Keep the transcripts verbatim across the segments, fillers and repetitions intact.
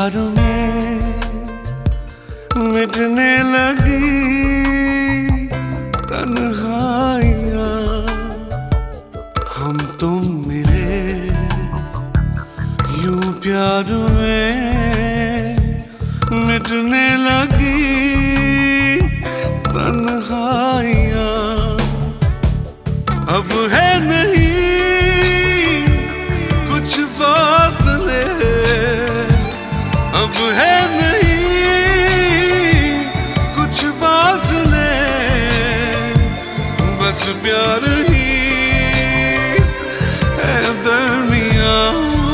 प्यार में मिटने लगी तन्हाइयाँ। हम तुम मिले यूं प्यार में मिटने लगी तन्हाइयाँ। अब है नहीं कुछ फासले, अब है नहीं कुछ फासले, बस प्यार ही है दरमियाँ।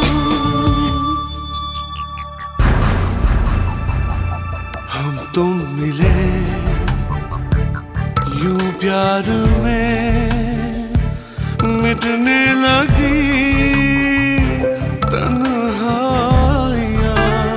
हम तुम मिले यूं प्यार में मिटने लगी तन्हाइयाँ।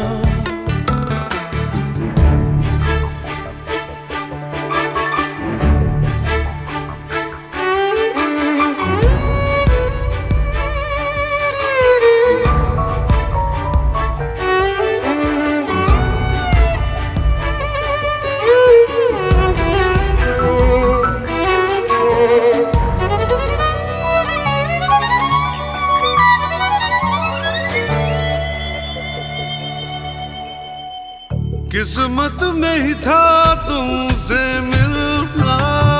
किस्मत में ही था तुमसे मिलना,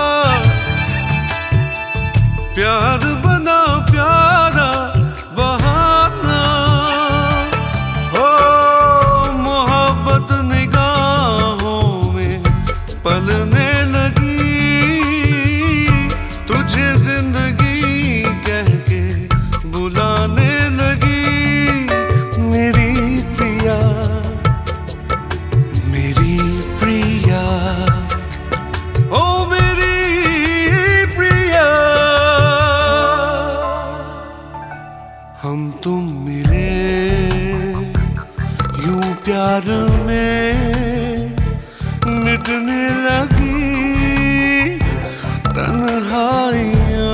प्यार बना प्यारा बहाना। हो मोहब्बत निगाहों में पलने लगी, तुझे जिंदगी कह के बुलाने लगी। मेरी प्रिया मेरी प्रिया, ओ मेरी प्रिया। हम तुम मिले यूं प्यार में मिटने लगी तन्हाइयाँ।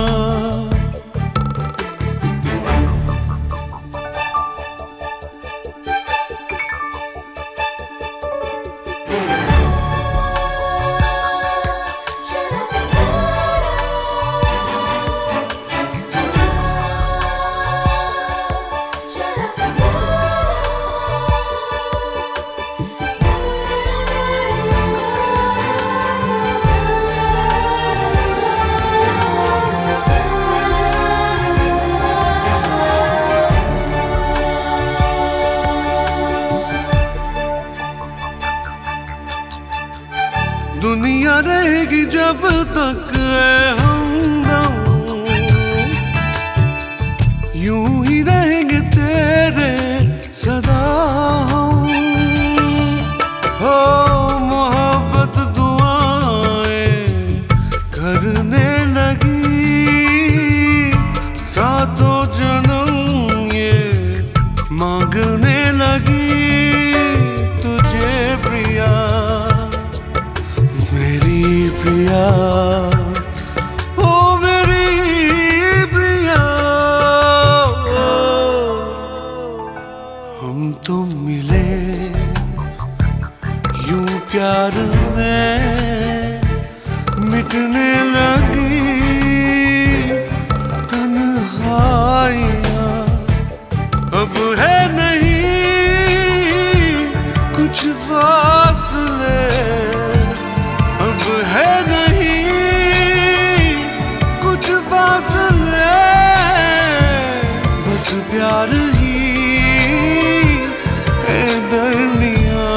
दुनिया रहेगी जब तक हम यूं ही रहेंगे तेरे सदा हम। हो मोहब्बत दुआएं करने लगी, सातों जन्म ये मांगने लगी तुझे प्रिया मेरी प्रिया, ओ मेरी प्रिया। हम तुम मिले यूं प्यार में मिटने लगी तन्हाइयाँ। अब है नहीं कुछ फासले, अब है नहीं कुछ फासले, बस प्यार ही है दरमियाँ।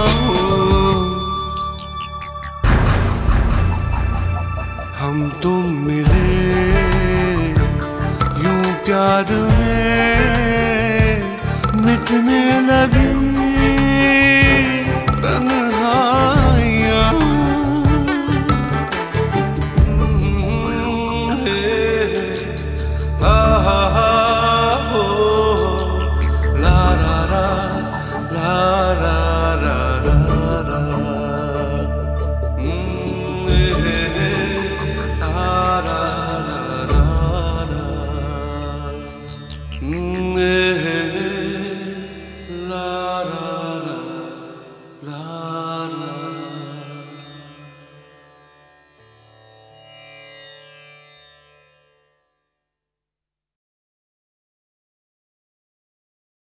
हम तुम मिले यूं प्यार में मिटने लगी